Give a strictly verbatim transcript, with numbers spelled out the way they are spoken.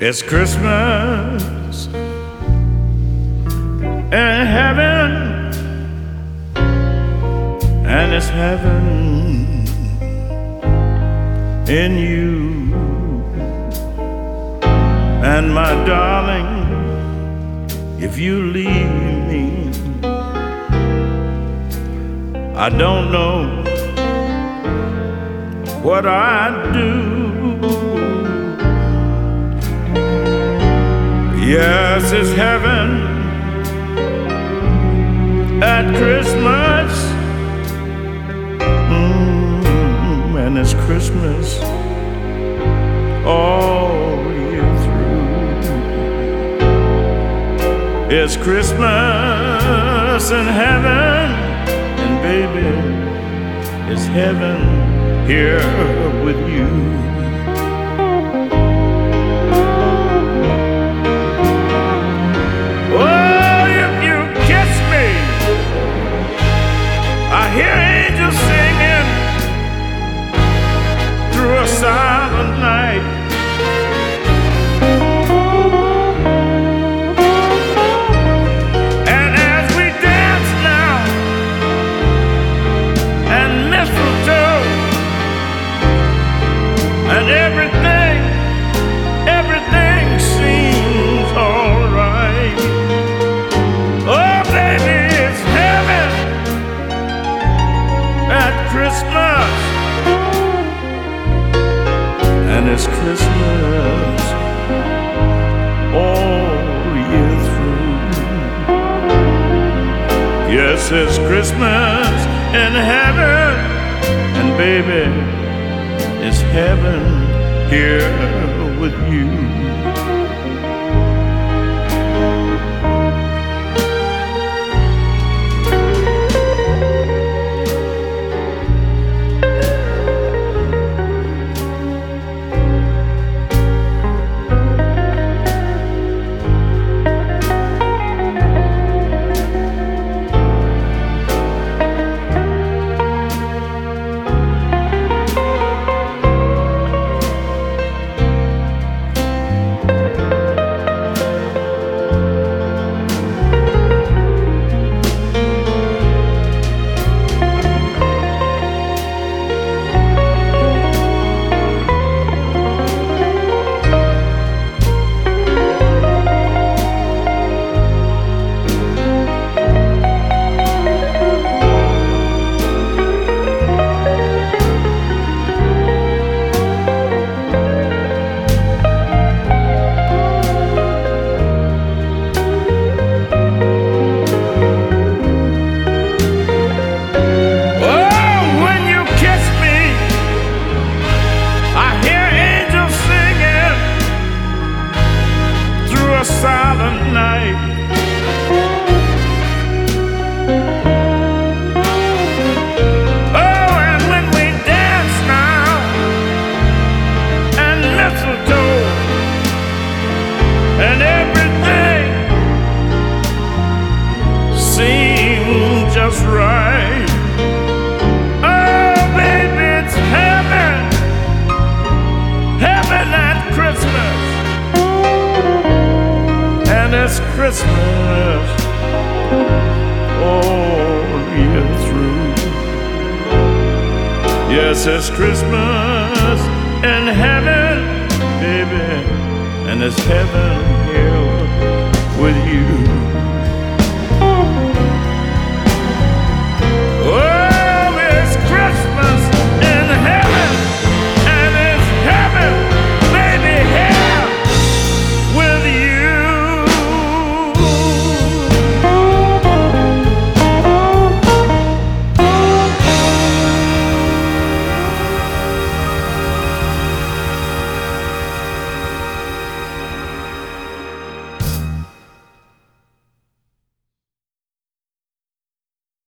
It's Christmas in heaven, and it's heaven in you. And my darling, if you leave me, I don't know what I'd do. Yes, it's heaven at Christmas, mm, and it's Christmas all year through. It's Christmas in heaven, and baby, it's heaven here with you. I hear angels singing through a silent night. And as we dance now, and mistletoe, and everything, everything seems all right. Oh, baby, it's heaven at Christmas, and it's Christmas all year through. Yes, it's Christmas in heaven, and baby, it's heaven here with you. Silent night. Oh, and when we dance now, and mistletoe, and everything seems just right. Oh, baby, it's heaven, heaven at Christmas. And it's Christmas all year through. Yes, it's Christmas in heaven, baby, and it's heaven